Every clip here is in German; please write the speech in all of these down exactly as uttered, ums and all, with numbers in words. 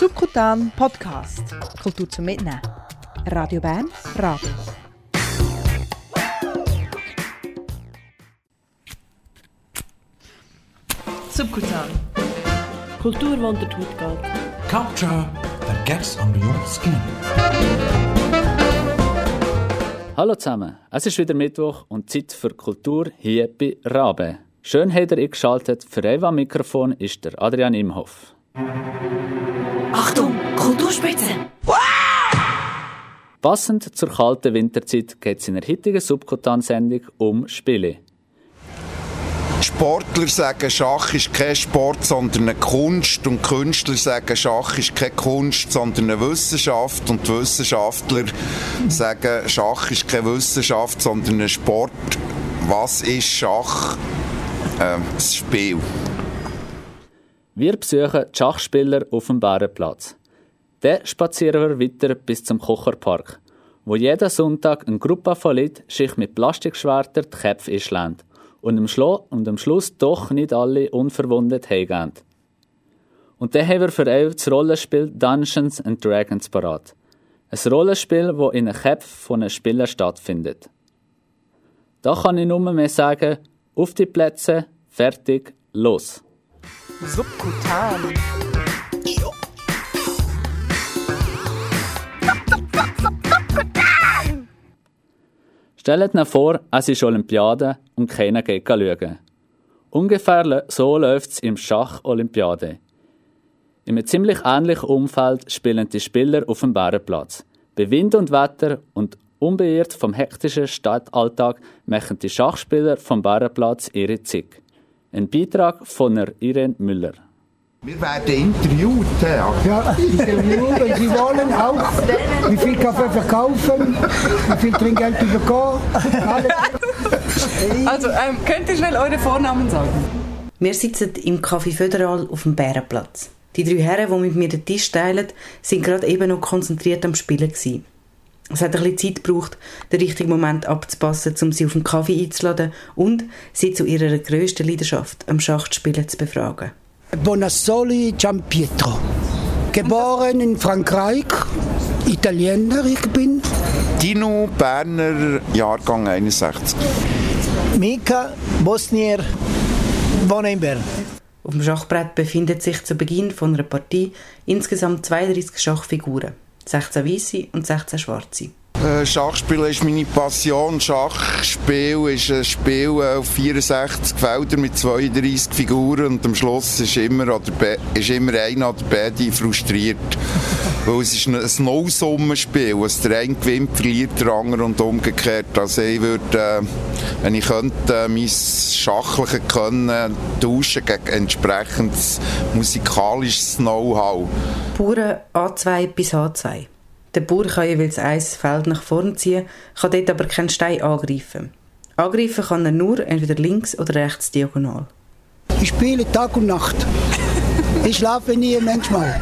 Subkutan Podcast. Kultur zum Mitnehmen. Radio Bern, Radio. Subkutan. Kultur, die unter die Haut geht. Culture that gets under your skin. Hallo zusammen, es ist wieder Mittwoch und Zeit für Kultur hier bei Rabe. Schön habt ihr eingeschaltet. Für Eva am Mikrofon ist der Adrian Imhoff. Achtung, Kulturspitze! Passend zur kalten Winterzeit geht es in der heutigen Subkutan-Sendung um Spiele. Sportler sagen, Schach ist kein Sport, sondern eine Kunst. Und Künstler sagen, Schach ist keine Kunst, sondern eine Wissenschaft. Und die Wissenschaftler sagen, Schach ist keine Wissenschaft, sondern ein Sport. Was ist Schach? Äh, das Spiel. Wir besuchen die Schachspieler auf dem Bärenplatz. Dann spazieren wir weiter bis zum Kocherpark, wo jeden Sonntag eine Gruppe von Leuten sich mit Plastikschwertern die Köpfe einschlägt und am, Schlo- und am Schluss doch nicht alle unverwundet heimgehen. Und dann haben wir für euch das Rollenspiel Dungeons and Dragons parat. Ein Rollenspiel, das in den Köpfen von einem Spieler stattfindet. Da kann ich nur mehr sagen, auf die Plätze, fertig, los! Subkutan. Stellt euch vor, es ist Olympiade und keiner geht schauen. Ungefähr so läuft es im Schach-Olympiade. In einem ziemlich ähnlichen Umfeld spielen die Spieler auf dem Bärenplatz. Bei Wind und Wetter und unbeirrt vom hektischen Stadtalltag machen die Schachspieler vom Bärenplatz ihre Zig. Ein Beitrag von der Irene Müller. Wir werden interviewt, ja. Ja, interviewen, wenn Sie wollen, auch. Wie viel Kaffee verkaufen, wie viel Trinkgeld bekommen. Also, ähm, könnt ihr schnell eure Vornamen sagen? Wir sitzen im Café Föderal auf dem Bärenplatz. Die drei Herren, die mit mir den Tisch teilen, sind gerade eben noch konzentriert am Spielen gewesen. Es hat ein bisschen Zeit gebraucht, den richtigen Moment abzupassen, um sie auf den Kaffee einzuladen und sie zu ihrer grössten Leidenschaft, am Schachspielen, zu befragen. Bonassoli Gianpietro. Geboren in Frankreich, Italiener ich bin. Dino Berner, Jahrgang einundsechzig. Mika Bosnier, wohne in Bern. Auf dem Schachbrett befinden sich zu Beginn von einer Partie insgesamt zweiunddreissig Schachfiguren. sechzehn weisse und sechzehn schwarze. Äh, Schachspielen ist meine Passion. Schachspiel ist ein Spiel auf vierundsechzig Feldern mit zweiunddreissig Figuren und am Schluss ist immer, oder be- ist immer einer oder beide frustriert. Weil es ist ein Nullsummenspiel. Was der eine gewinnt, verliert der andere und umgekehrt. Also ich würde, äh, wenn ich könnte, äh, mein schachliches Können tauschen gegen entsprechendes musikalisches Know-how. Bauern A zwei bis H zwei. Der Bauer kann jeweils ein Feld nach vorne ziehen, kann dort aber keinen Stein angreifen. Angreifen kann er nur entweder links oder rechts diagonal. Ich spiele Tag und Nacht. Ich schlafe nie manchmal.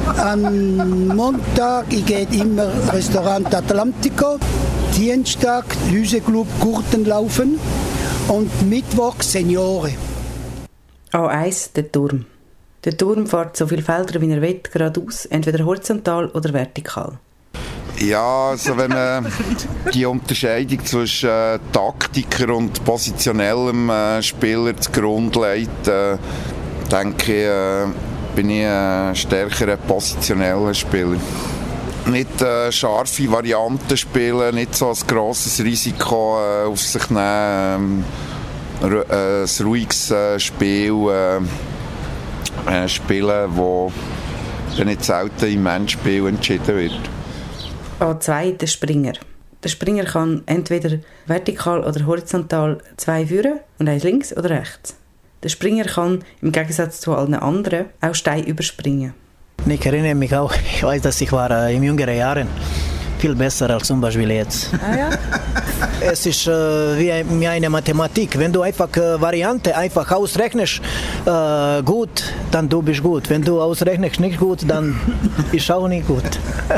Am Montag ich gehe immer Restaurant Atlantico, Dienstag Hüseclub Gurtenlaufen und Mittwoch Seniore. A eins, der Turm. Der Turm fährt so viele Felder, wie er will, geradeaus, entweder horizontal oder vertikal. Ja, also wenn man die Unterscheidung zwischen äh, Taktiker und positionellem äh, Spieler zugrunde legt, äh, denke ich, äh, bin ich ein stärkerer positioneller Spieler. Nicht äh, scharfe Varianten spielen, nicht so ein grosses Risiko äh, auf sich nehmen, äh, äh, ein ruhiges äh, Spiel äh, äh, spielen, wo dann nicht selten im Endspiel entschieden wird. A zwei, der Springer. Der Springer kann entweder vertikal oder horizontal zwei führen und eins links oder rechts. Der Springer kann, im Gegensatz zu allen anderen, auch Steine überspringen. Ich erinnere mich auch, ich weiß, dass ich war äh, in jüngeren Jahren viel besser als zum Beispiel jetzt. Ah, ja? Es ist äh, wie, ein, wie eine Mathematik. Wenn du einfach äh, Variante einfach ausrechnest, äh, gut, dann du bist gut. Wenn du ausrechnest nicht gut, dann ist auch nicht gut.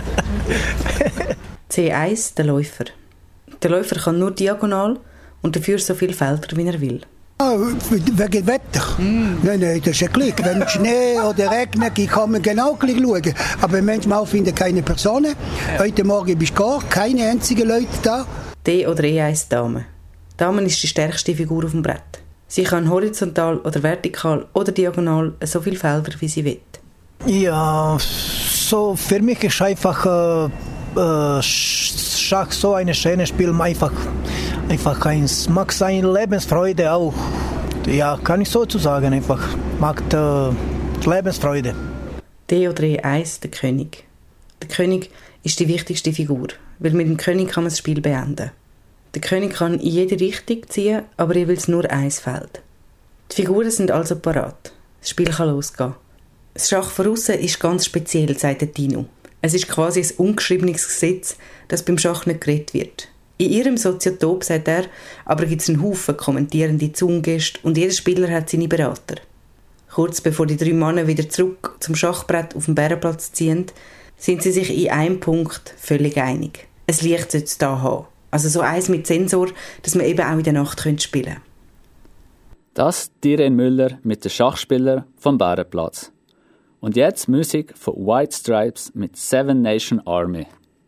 C eins, der Läufer. Der Läufer kann nur diagonal und dafür so viele Felder, wie er will. Wegen Wetter? Mm. Nein, nein, das ist ein Glück. Wenn Schnee oder regnet, kann man genau gleich schauen. Aber manchmal finden keine Personen. Ja. Heute Morgen bist gar keine einzigen Leute da. D oder E eins Dame. Dame ist die stärkste Figur auf dem Brett. Sie kann horizontal oder vertikal oder diagonal so viele Felder, wie sie will. Ja, so für mich ist einfach äh, äh, Schach so ein schönes Spiel, einfach, einfach eins. Mag seine Lebensfreude auch. Ja, kann ich so zu sagen, einfach. Mag äh, Lebensfreude. D oder E eins, der König. Der König ist die wichtigste Figur, weil mit dem König kann man das Spiel beenden. Der König kann in jede Richtung ziehen, aber jeweils nur ein Feld. Die Figuren sind also parat. Das Spiel kann losgehen. Das Schach von aussen ist ganz speziell, sagt Dino. Es ist quasi ein ungeschriebenes Gesetz, das beim Schach nicht geredet wird. In ihrem Soziotop, sagt er, aber gibt es einen Haufen kommentierende Zungäste und jeder Spieler hat seine Berater. Kurz bevor die drei Männer wieder zurück zum Schachbrett auf dem Bärenplatz ziehen, sind sie sich in einem Punkt völlig einig. Ein Licht sollte es da haben. Also so eins mit Sensor, dass man eben auch in der Nacht spielen könnte. Das Irene Müller mit den Schachspielern vom Bärenplatz. Und jetzt Musik von White Stripes mit Seven Nation Army.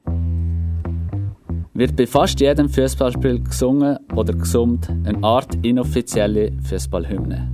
Wird bei fast jedem Fußballspiel gesungen oder gesummt, eine Art inoffizielle Fußballhymne.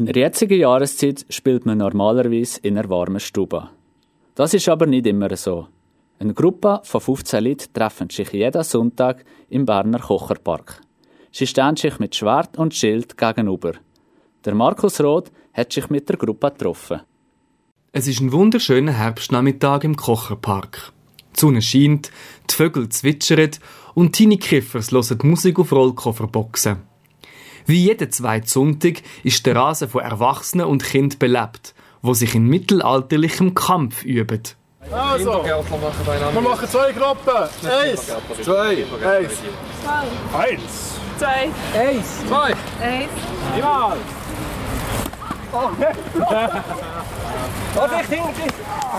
In der jetzigen Jahreszeit spielt man normalerweise in einer warmen Stube. Das ist aber nicht immer so. Eine Gruppe von fünfzehn Leuten treffen sich jeden Sonntag im Berner Kocherpark. Sie stehen sich mit Schwert und Schild gegenüber. Der Markus Roth hat sich mit der Gruppe getroffen. Es ist ein wunderschöner Herbstnachmittag im Kocherpark. Die Sonne scheint, die Vögel zwitschern und Tiny Kiffers hören die Musik auf Rollkofferboxen. Wie jeden zweiten Sonntag ist der Rasen von Erwachsenen und Kindern belebt, die sich in mittelalterlichem Kampf üben. Also, wir machen zwei Gruppen. Eins, zwei, eins. Eins. Zwei. Eins. Zwei. Eins. Niemals. Oh, ne. Oh, dich, dich, dich.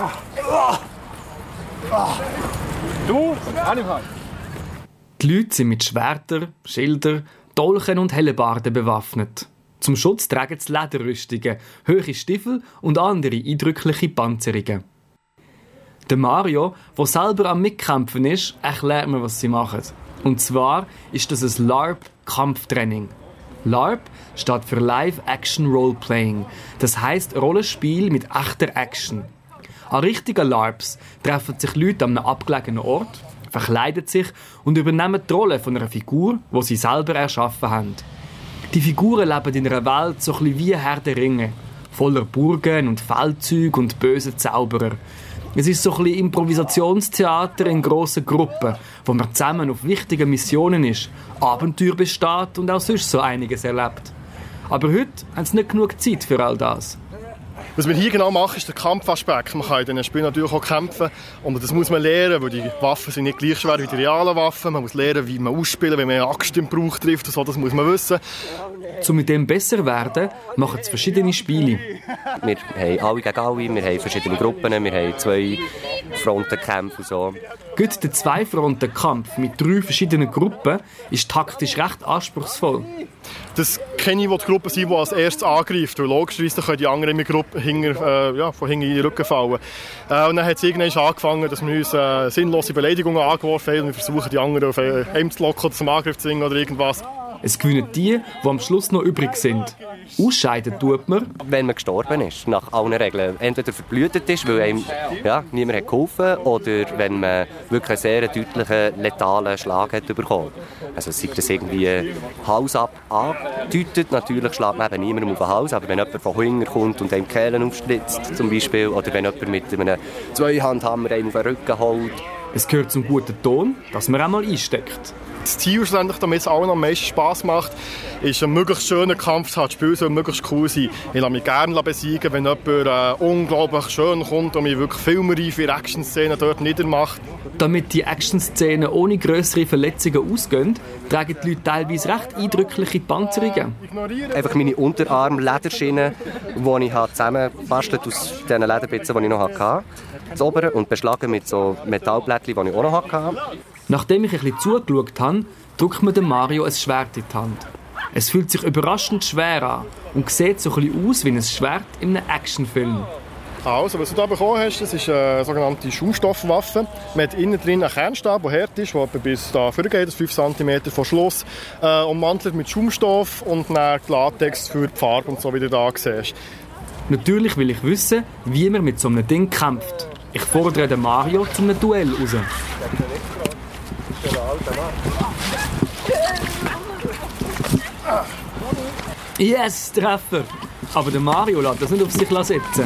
Du, Animal. Die Leute sind mit Schwertern, Schildern, Dolchen und Hellebarden bewaffnet. Zum Schutz tragen sie Lederrüstungen, hohe Stiefel und andere eindrückliche Panzerungen. Der Mario, der selber am Mitkämpfen ist, erklärt mir, was sie machen. Und zwar ist das ein LARP-Kampftraining. LARP steht für Live-Action Role-Playing. Das heisst Rollenspiel mit echter Action. An richtigen LARPs treffen sich Leute an einem abgelegenen Ort, verkleiden sich und übernehmen die Rolle von einer Figur, die sie selber erschaffen haben. Die Figuren leben in einer Welt so ein bisschen wie Herr der Ringe, voller Burgen und Feldzüge und böse Zauberer. Es ist so ein bisschen Improvisationstheater in grossen Gruppen, wo man zusammen auf wichtigen Missionen ist, Abenteuer besteht und auch sonst so einiges erlebt. Aber heute haben sie nicht genug Zeit für all das. Was wir hier genau machen, ist der Kampfaspekt. Man kann in diesen Spielen natürlich auch kämpfen. Und das muss man lernen, weil die Waffen sind nicht gleich schwer wie die realen Waffen. Man muss lernen, wie man ausspielen, wenn man eine Axt im Brauch trifft. Und so, das muss man wissen. Um mit dem besser zu werden, machen sie verschiedene Spiele. Wir haben alle gegen alle, wir haben verschiedene Gruppen, wir haben zwei Frontenkämpfe und so. Gerade der Zwei-Fronten-Kampf mit drei verschiedenen Gruppen ist taktisch recht anspruchsvoll. Das kenne ich, wo die Gruppe sind, die als erstes angreift. Weil logischerweise können die anderen in der Gruppe hinter, äh, ja, von hinten in den Rücken fallen. Äh, und dann hat es irgendwann angefangen, dass wir uns äh, sinnlose Beleidigungen angeworfen haben und wir versuchen, die anderen auf einen zu locken oder zum Angriff zu zwingen oder irgendwas. Es gewinnen die, die am Schluss noch übrig sind. Ausscheiden tut man, wenn man gestorben ist, nach allen Regeln. Entweder verblühtet ist, weil einem ja, niemand hat geholfen, oder wenn man wirklich einen sehr deutlichen, letalen Schlag hat bekommen. Also sei das irgendwie Hals ab angedeutet, natürlich schlägt man eben niemandem auf den Hals, aber wenn jemand von hinten kommt und einem die Kehlen aufschlitzt, zum Beispiel, oder wenn jemand mit einem Zweihandhammer einen auf den Rücken holt. Es gehört zum guten Ton, dass man einmal einsteckt. Das Ziel, damit es allen am meisten Spass macht, ist, einen möglichst schönen Kampf zu haben. Das Spiel soll möglichst cool sein. Ich lasse mich gerne besiegen, wenn jemand äh, unglaublich schön kommt und mich wirklich filmreife Action-Szenen dort niedermacht. Damit die Action-Szenen ohne grössere Verletzungen ausgehen, tragen die Leute teilweise recht eindrückliche Panzerungen. Einfach meine Unterarm-Lederschienen, die ich zusammengebastelt aus den Lederbitzen, die ich noch hatte. Das obere und beschlagen mit so Metallblättchen, die ich auch noch hatte. Nachdem ich ein bisschen zugeschaut habe, drückt mir Mario ein Schwert in die Hand. Es fühlt sich überraschend schwer an und sieht so ein bisschen aus wie ein Schwert in einem Actionfilm. Also, was du hier bekommen hast, das ist eine sogenannte Schaumstoffwaffe. Man hat innen drin einen Kernstab, der hart ist, der bis da vorgeht, das fünf Zentimeter von Schluss, äh, ummantelt mit Schaumstoff und dann Latex für die Farbe und so, wie du da siehst. Natürlich will ich wissen, wie man mit so einem Ding kämpft. Ich fordere den Mario zu einem Duell raus. Yes, Treffer! Aber der Mario lässt das nicht auf sich sitzen.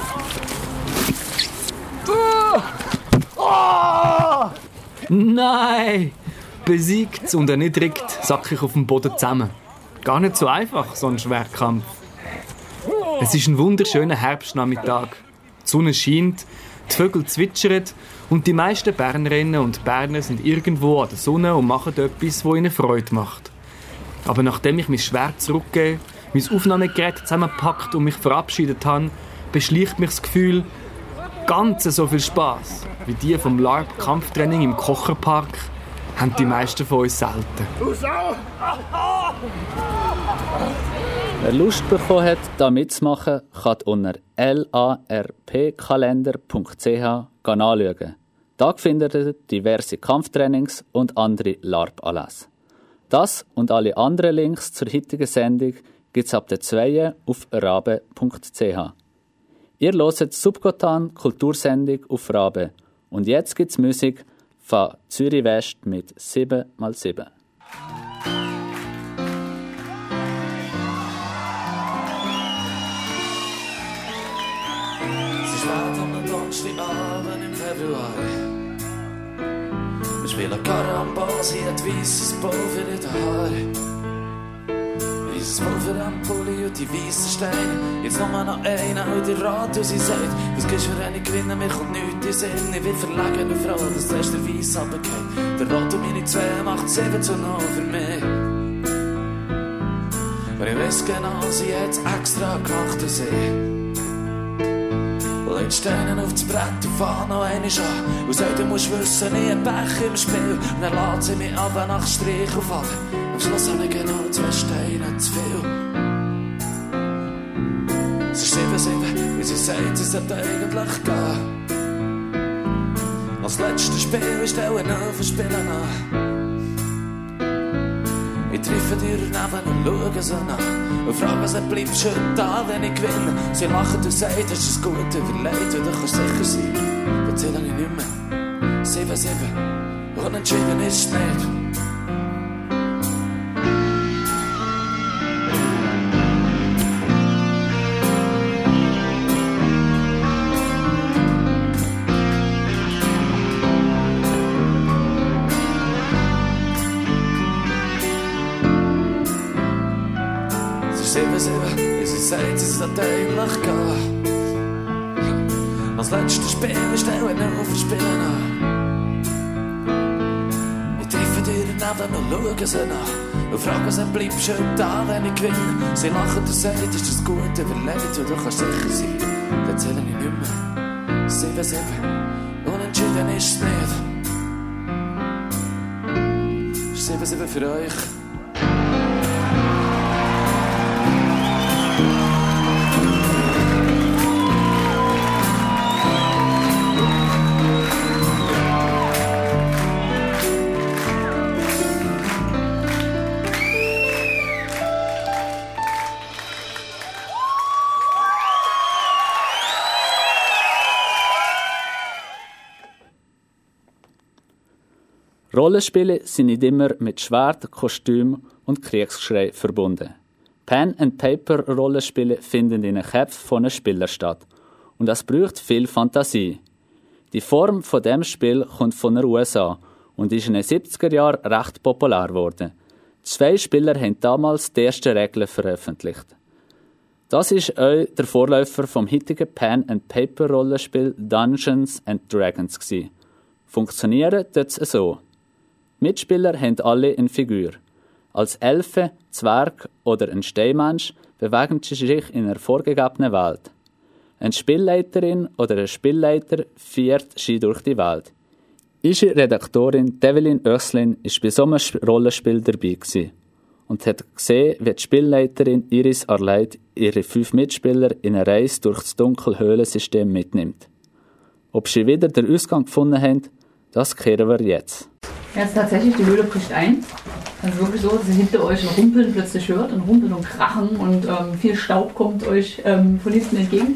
Oh! Nein! Besiegt und erniedrigt sacke ich auf dem Boden zusammen. Gar nicht so einfach, so ein Schwertkampf. Es ist ein wunderschöner Herbstnachmittag. Die Sonne scheint, die Vögel zwitschern und die meisten Bernerinnen und Berner sind irgendwo an der Sonne und machen etwas, das ihnen Freude macht. Aber nachdem ich mein Schwert zurückgebe, mein Aufnahmegerät zusammenpackt und mich verabschiedet habe, beschleicht mich das Gefühl, ganz so viel Spass wie die vom LARP-Kampftraining im Kocherpark haben die meisten von uns selten. Wer Lust bekommen hat, da mitzumachen, kann unter l a r p kalender punkt c h anschauen. Da findet ihr diverse Kampftrainings und andere LARP-Anlässe. Das und alle anderen Links zur heutigen Sendung gibt's ab der zwei auf rabe punkt c h. Ihr hört Subkotan Kultursendung auf Rabe. Und jetzt gibt's Musik von Zürich West mit sieben mal sieben. Es ist spät am Donnerstagabend im Februar. Wir spielen Karambol, sie hat weisses Pulver in den Haaren. Weisses Pulver am Pulli und die weissen Steine. Jetzt nur noch einer und der Rat und sie sagt, was gibst du, wenn ich gewinne, mir kommt nichts in den Sinn. Ich bin verlegen und froh, dass zuerst der Weiss runtergeht. Der Rat und meine zwei macht sieben zu null für mich. Aber ich weiss genau, sie hat's extra gemacht für sie. Legt Steine auf das Brett und fahr noch einmal an. Und sagt, du musst wissen, ich hab Pech im Spiel. Und dann lässt sie mich ab nach Strich aufhalten. Am Schluss habe ich genau zwei Steine zu viel. Es ist sieben sieben, wie sie sagt, es sollte eigentlich gehen. Als letztes Spiel ist auch ein Verspielen an. Ich treffe dir daneben und schaue sie an. Und frage sie, bleibst du heute da, wenn ich gewinne? Sie lachen und sagen, das ist ein Gute überlegt. Und du kannst sicher sein, das zähle ich nicht mehr. Sieben, sieben, unentschieden ist es nicht. Sieben, sieben, wie sie sagt, es sollte eigentlich gehen. Als letztes Spiel ist auch ein Verspielen an. Ich treffe dir daneben und schaue sie nach. Und frage sie, bleibst du heute da, wenn ich gewinne? Sie lachen und sagen, ist das gut überlegt? Und du kannst sicher sein, das zähle ich nicht mehr. Sieben, sieben, unentschieden ist es nicht. Sieben, sieben für euch. Rollenspiele sind nicht immer mit Schwert, Kostüm und Kriegsgeschrei verbunden. Pen-and-Paper-Rollenspiele finden in den Köpfen von den Spielern statt. Und das braucht viel Fantasie. Die Form von dem Spiel kommt von den U S A und ist in den siebziger Jahren recht populär geworden. Zwei Spieler haben damals die ersten Regeln veröffentlicht. Das ist auch der Vorläufer vom heutigen Pen-and-Paper-Rollenspiel Dungeons and Dragons gewesen. Funktionieren tut es so. Mitspieler haben alle eine Figur. Als Elfe, Zwerg oder ein Steinmensch bewegen sie sich in einer vorgegebenen Welt. Eine Spielleiterin oder ein Spielleiter führt sie durch die Welt. Unsere Redaktorin Develin Oechslin war bei so einem Rollenspiel dabei gewesen und hat gesehen, wie die Spielleiterin Iris Arleit ihre fünf Mitspieler in eine Reise durch das dunkle Höhlensystem mitnimmt. Ob sie wieder den Ausgang gefunden haben, das kehren wir jetzt. Ja, es ist tatsächlich, die Höhle bricht ein. Also wirklich so, dass ihr hinter euch ein Rumpeln plötzlich hört, ein Rumpeln und Krachen und ähm, viel Staub kommt euch ähm, von hinten entgegen.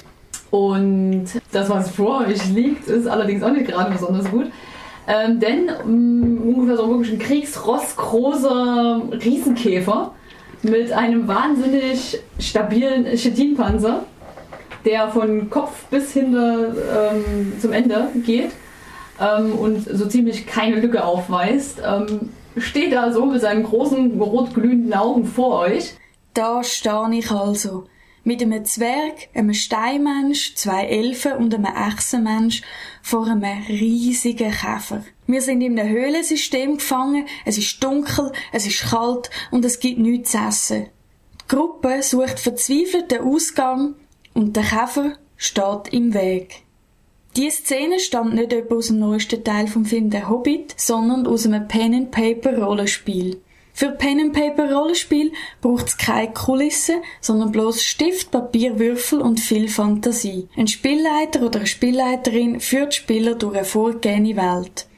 Und das, was vor euch liegt, ist allerdings auch nicht gerade besonders gut. Ähm, denn um, ungefähr so wirklich ein kriegsrostgroßer Riesenkäfer mit einem wahnsinnig stabilen Chitinpanzer, der von Kopf bis hinter ähm, zum Ende geht ähm, und so ziemlich keine Lücke aufweist, ähm, steht da so mit seinen großen rotglühenden Augen vor euch. Da stehe ich also. Mit einem Zwerg, einem Steinmensch, zwei Elfen und einem Echsenmensch vor einem riesigen Käfer. Wir sind in einem Höhlensystem gefangen, es ist dunkel, es ist kalt und es gibt nichts zu essen. Die Gruppe sucht verzweifelt den Ausgang und der Käfer steht im Weg. Diese Szene stammt nicht etwa aus dem neuesten Teil vom Film Der Hobbit, sondern aus einem Pen-and-Paper-Rollenspiel. Für Pen-and-Paper-Rollenspiel braucht es keine Kulisse, sondern bloß Stift, Papier, Würfel und viel Fantasie. Ein Spielleiter oder eine Spielleiterin führt Spieler durch eine vorgegebene Welt.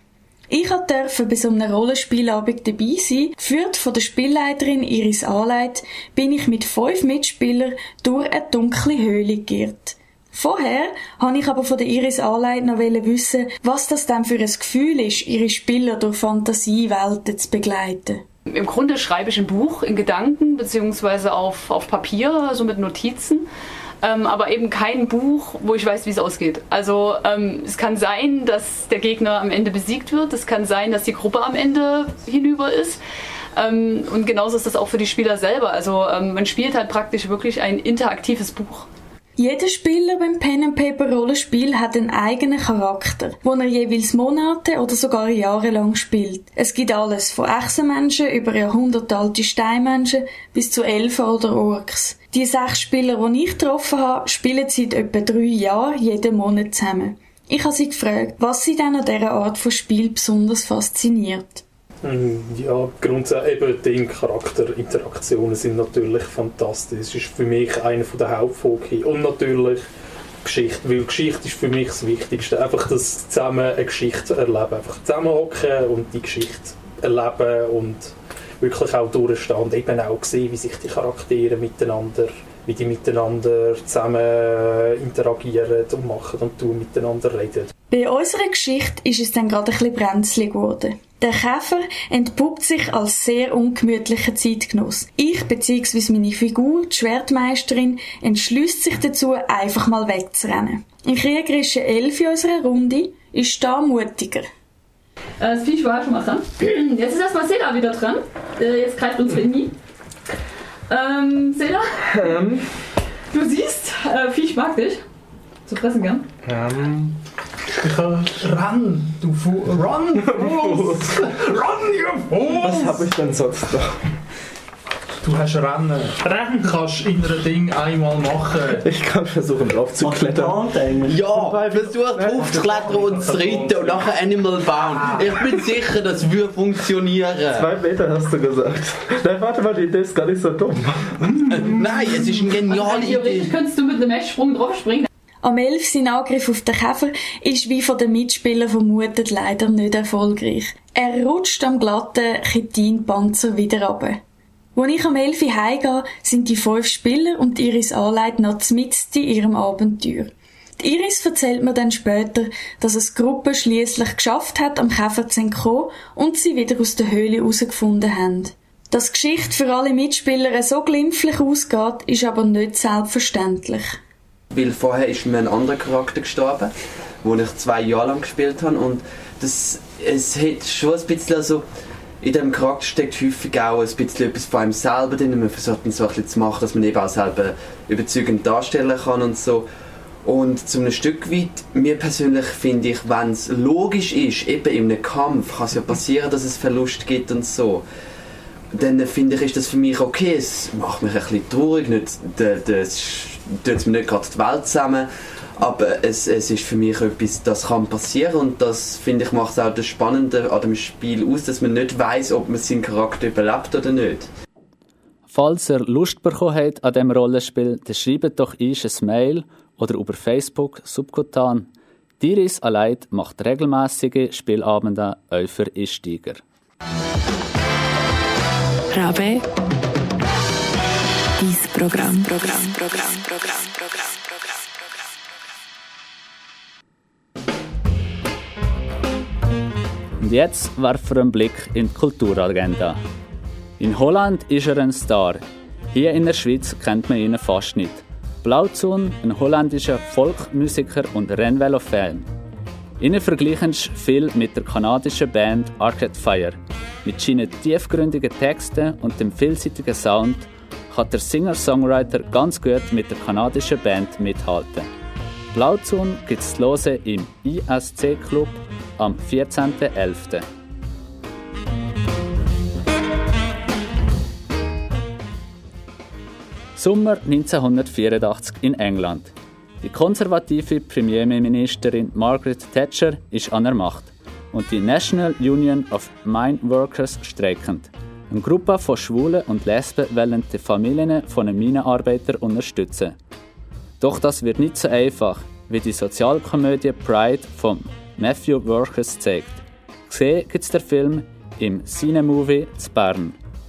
Ich durfte bei so einem Rollenspielabend dabei sein. Geführt von der Spielleiterin Iris Ahleit bin ich mit fünf Mitspielern durch eine dunkle Höhle geirrt. Vorher wollte ich aber von der Iris Ahleit noch wissen, was das denn für ein Gefühl ist, ihre Spieler durch Fantasiewelten zu begleiten. Im Grunde schreibe ich ein Buch in Gedanken bzw. auf, auf Papier, also mit Notizen. Ähm, aber eben kein Buch, wo ich weiß, wie es ausgeht. Also ähm, es kann sein, dass der Gegner am Ende besiegt wird. Es kann sein, dass die Gruppe am Ende hinüber ist. Ähm, und genauso ist das auch für die Spieler selber. Also ähm, man spielt halt praktisch wirklich ein interaktives Buch. Jeder Spieler beim Pen-and-Paper-Rollenspiel hat einen eigenen Charakter, den er jeweils Monate oder sogar Jahre lang spielt. Es gibt alles, von Echsenmenschen über jahrhundertalte Steinmenschen bis zu Elfen oder Orks. Die sechs Spieler, die ich getroffen habe, spielen seit etwa drei Jahren jeden Monat zusammen. Ich habe sie gefragt, was sie denn an dieser Art von Spiel besonders fasziniert. Ja, grundsätzlich eben die Charakterinteraktionen sind natürlich fantastisch. Das ist für mich einer der Hauptfokus. Und natürlich Geschichte, weil Geschichte ist für mich das Wichtigste. Einfach das zusammen eine Geschichte erleben. Einfach zusammenhocken und die Geschichte erleben und wirklich auch durchstehen. Und eben auch sehen, wie sich die Charaktere miteinander, wie die miteinander zusammen interagieren und machen und tun, miteinander reden. Bei unserer Geschichte ist es dann gerade ein bisschen brenzlig geworden. Der Käfer entpuppt sich als sehr ungemütlicher Zeitgenoss. Ich bzw. meine Figur, die Schwertmeisterin, entschließt sich dazu, einfach mal wegzurennen. Ein kriegerischer Elf in unserer Runde ist da mutiger. Äh, das Viech war schon mal dran. Jetzt ist erstmal Seda wieder dran. Äh, jetzt greift unsere Imi. Ähm, Seda? Ähm. Du siehst, äh, Viech mag dich. Zu fressen gern. Ähm. Ich kann ran, du Fu... Run, Fuß! Run, you Fuß! Was habe ich denn sonst noch? Du hast Rennen. Rennen kannst du in einem Ding einmal machen. Ich kann versuchen drauf zu klettern. Ja, versuch drauf zu klettern und zu reiten und nachher Animal bauen. Ich bin sicher, das würde funktionieren. Zwei Meter hast du gesagt. Nein, warte mal, die Idee ist gar nicht so dumm. Nein, es ist ein genialer Idee. Theoretisch könntest du mit einem Messsprung drauf springen. Am Elf sein Angriff auf den Käfer ist wie von den Mitspielern vermutet leider nicht erfolgreich. Er rutscht am glatten Chitinpanzer wieder runter. Als ich am Elf heimgehe, sind die fünf Spieler und Iris Ahleit noch mitten in ihrem Abenteuer. Die Iris erzählt mir dann später, dass es die Gruppe schliesslich geschafft hat, am Käfer zu entkommen und sie wieder aus der Höhle herausgefunden haben. Dass die Geschichte für alle Mitspieler so glimpflich ausgeht, ist aber nicht selbstverständlich. Weil vorher ist mir ein anderer Charakter gestorben, den ich zwei Jahre lang gespielt habe. Und das, es hat schon ein bisschen, also in diesem Charakter steckt häufig auch ein bisschen etwas von einem selber drin. Man versucht ihn so ein bisschen zu machen, dass man eben auch selber überzeugend darstellen kann und so. Und zu einem Stück weit, mir persönlich finde ich, wenn es logisch ist, eben in einem Kampf, kann es ja passieren, dass es Verlust gibt und so. Dann finde ich, ist das für mich okay. Es macht mich ein bisschen traurig, nicht, das tut mir nicht gerade die Welt zusammen, aber es, es ist für mich etwas, das kann passieren und das, finde ich, macht es auch das Spannende an dem Spiel aus, dass man nicht weiss, ob man seinen Charakter überlebt oder nicht. Falls ihr Lust bekommen habt an diesem Rollenspiel, dann schreibt doch uns ein Mail oder über Facebook subkutan. Iris Ahleit macht regelmäßige Spielabende auch für Einsteiger. Rabe, dies Programm, Programm, Programm, Programm, Programm, Programm, Programm. Und jetzt werfen wir einen Blick in die Kulturagenda. In Holland ist er ein Star. Hier in der Schweiz kennt man ihn fast nicht. Blauzoen, ein holländischer Folkmusiker und Rennvelo-Fan. Ihnen vergleichen viel mit der kanadischen Band Arcade Fire. Mit seinen tiefgründigen Texten und dem vielseitigen Sound kann der Singer-Songwriter ganz gut mit der kanadischen Band mithalten. Blauzoen gibt es zu hören im I S C-Club am vierzehnten elften Sommer neunzehnhundertvierundachtzig in England. Die konservative Premierministerin Margaret Thatcher ist an der Macht und die National Union of Mine Workers streikend. Eine Gruppe von Schwulen und Lesben wollen die Familien von den Minenarbeitern unterstützen. Doch das wird nicht so einfach, wie die Sozialkomödie Pride von Matthew Workers zeigt. Zu sehen gibt es den Film im Cinemovie zu Bern.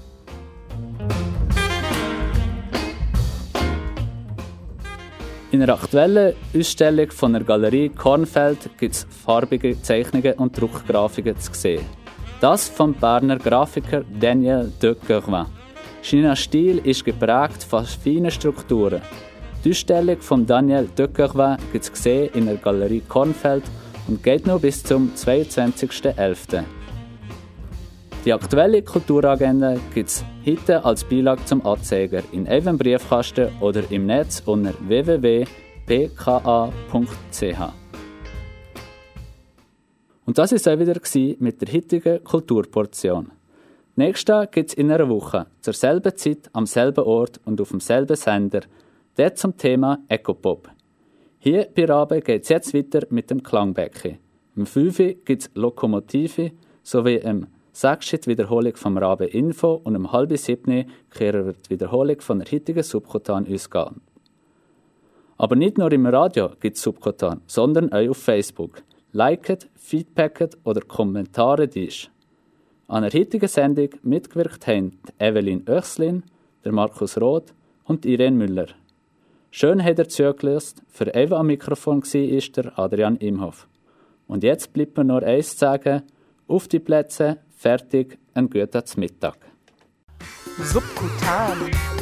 In einer aktuellen Ausstellung von der Galerie Kornfeld gibt es farbige Zeichnungen und Druckgrafiken zu sehen. Das vom Berner Grafiker Daniel de Courvin. Sein Stil ist geprägt von feinen Strukturen. Die Ausstellung von Daniel de Courvin gibt es zu sehen in der Galerie Kornfeld und geht noch bis zum zweiundzwanzigsten elften Die aktuelle Kulturagenda gibt es heute als Beilage zum Anzeiger in eurem Briefkasten oder im Netz unter w w w punkt p k a punkt c h. Und das war es auch wieder mit der heutigen Kulturportion. Nächste gibt es in einer Woche, zur selben Zeit, am selben Ort und auf demselben Sender, der zum Thema Ecopop. Hier bei Rabe geht es jetzt weiter mit dem Klangbecken. Im fünf gibt es Lokomotive sowie im sechs die Wiederholung vom Rabe Info und um halb sieben kehren wir die Wiederholung von der heutigen Subkutan-Ausgabe. Aber nicht nur im Radio gibt es Subkutan, sondern auch auf Facebook. Liket, feedbacket oder Kommentare dies. An der heutigen Sendung mitgewirkt haben Evelyn Oechslin, der Markus Roth und Irene Müller. Schön hat er zugelassen, für Eva am Mikrofon war der Adrian Imhoff. Und jetzt bleibt mir nur eins zu sagen, auf die Plätze, fertig, einen guten Mittag. Subkutan.